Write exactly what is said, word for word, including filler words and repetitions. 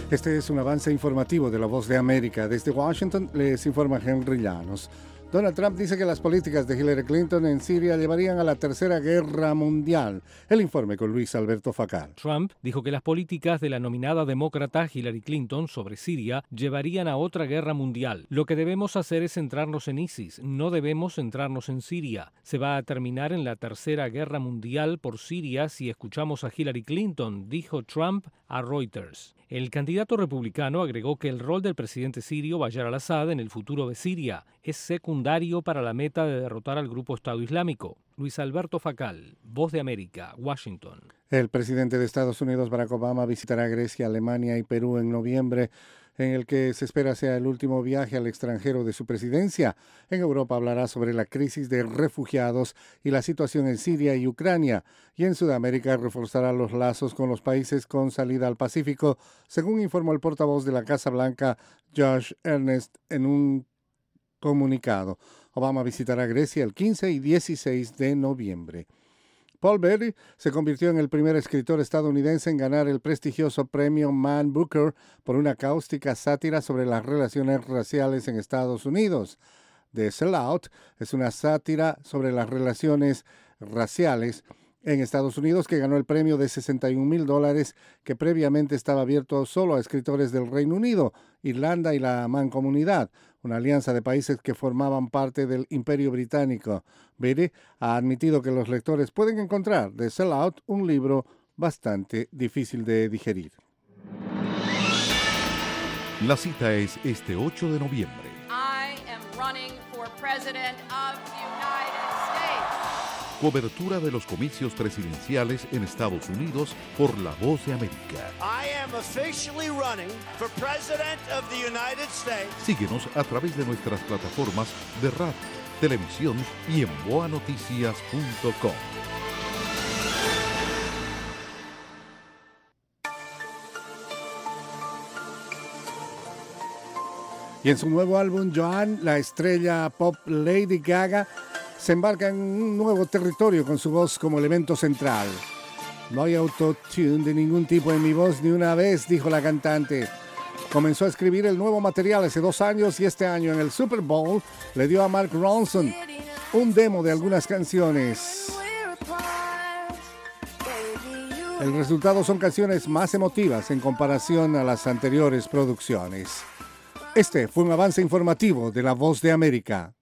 Este es un avance informativo de La Voz de América. Desde Washington les informa Henry Llanos. Donald Trump dice que las políticas de Hillary Clinton en Siria llevarían a la Tercera Guerra Mundial. El informe con Luis Alberto Facal. Trump dijo que las políticas de la nominada demócrata Hillary Clinton sobre Siria llevarían a otra guerra mundial. Lo que debemos hacer es centrarnos en ISIS, no debemos centrarnos en Siria. Se va a terminar en la Tercera Guerra Mundial por Siria si escuchamos a Hillary Clinton, dijo Trump a Reuters. El candidato republicano agregó que el rol del presidente sirio Bashar al-Assad en el futuro de Siria es secundario para la meta de derrotar al grupo Estado Islámico. Luis Alberto Facal, Voz de América, Washington. El presidente de Estados Unidos, Barack Obama, visitará Grecia, Alemania y Perú en noviembre, en el que se espera sea el último viaje al extranjero de su presidencia. En Europa hablará sobre la crisis de refugiados y la situación en Siria y Ucrania. Y en Sudamérica reforzará los lazos con los países con salida al Pacífico, según informó el portavoz de la Casa Blanca, Josh Earnest, en un comunicado. Obama visitará Grecia el quince y dieciséis de noviembre. Paul Beatty se convirtió en el primer escritor estadounidense en ganar el prestigioso premio Man Booker por una cáustica sátira sobre las relaciones raciales en Estados Unidos. The Sellout es una sátira sobre las relaciones raciales en Estados Unidos que ganó el premio de sesenta y un mil dólares que previamente estaba abierto solo a escritores del Reino Unido, Irlanda y la Mancomunidad, una alianza de países que formaban parte del Imperio Británico. Beatty ha admitido que los lectores pueden encontrar The Sellout un libro bastante difícil de digerir. La cita es este ocho de noviembre. I am running for president of the United States. Cobertura de los comicios presidenciales en Estados Unidos por La Voz de América. I am officially running for president of the United States. Síguenos a través de nuestras plataformas de radio, televisión y en boa noticias punto com. Y en su nuevo álbum, Joanne, la estrella pop Lady Gaga se embarca en un nuevo territorio con su voz como elemento central. No hay autotune de ningún tipo en mi voz ni una vez, dijo la cantante. Comenzó a escribir el nuevo material hace dos años y este año en el Super Bowl le dio a Mark Ronson un demo de algunas canciones. El resultado son canciones más emotivas en comparación a las anteriores producciones. Este fue un avance informativo de La Voz de América.